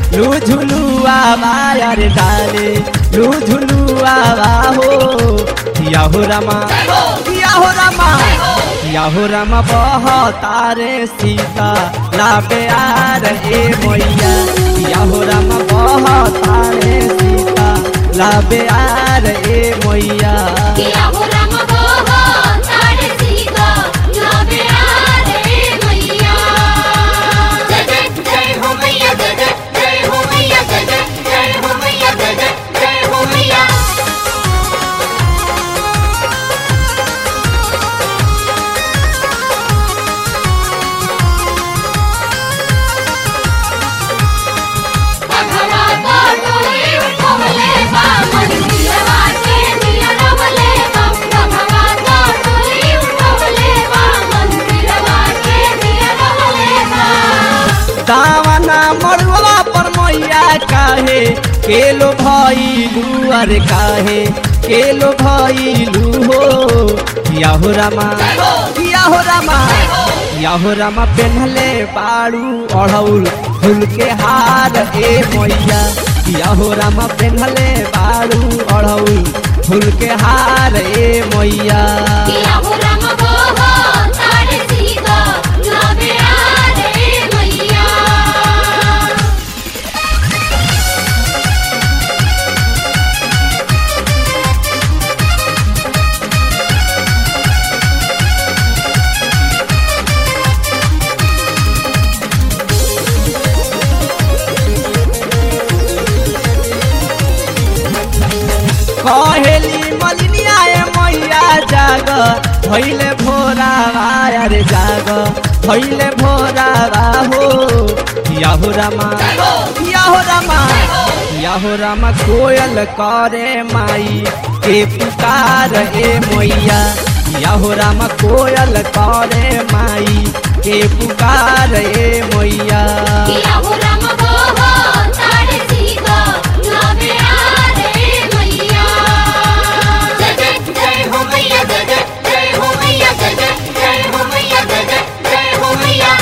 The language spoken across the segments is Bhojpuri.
लू झुलुआ यार डाले लू झुलुआ हो किया हो रामा किया हो रामा किया हो रामा बहतारे सीता लाबे आर ए मैया किया हो रामा बहतारे सीता लाबे आर ए मैया किया हो राम बहतारे सीता लाबे आर ए मैया। जय जय जय हो मैया जय जय जय हो मैया जय जय जय हो मैया जय जय जय हो मैया। दावना मरुआ पर मैया काहे केलो भइलू अरे काहे केलो भइलू हो किया हो रामा किया हो रामा किया हो रामा पेन्हले बाड़ू अढ़ौल फूल के हार ए मैया किया हो रामा पेन्हले बाड़ू अढ़ौल फूल के हार ए मैया किया हो राम बहतारे सीता लाबे आर ए मैया। कहेली मलिनिया ए मैया जाग भैले भोरावा अरे जाग भैले भोरावा हो किया हो रामा किया हो रामा किया हो रामा कोयल करे माई के पुकार ए मैया किया हो रामा कोयल करे माई के पुकार ए मैया किया हो राम बहतारे सीता लाबे आर ए मैया। जय जय जय हो मैया जय जय जय हो मैया जय जय जय हो मैया जय जय जय हो मैया।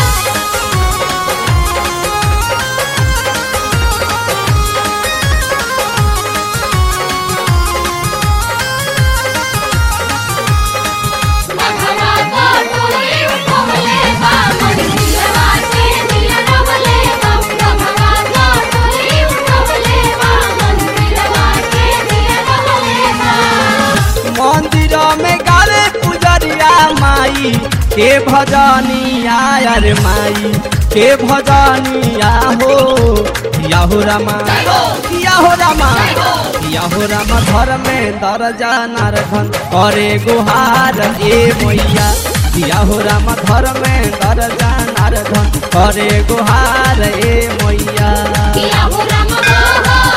मंदिर में गावे पुजरिया माई के भजनिया अरे माई के भजनिया हो किया हो रामा किया हो रामा किया हो रामा घर में दरजा नारधन करे गुहार ए मैया किया हो रामा घर में दरजा नारधन करे गुहार ए मैया किया हो राम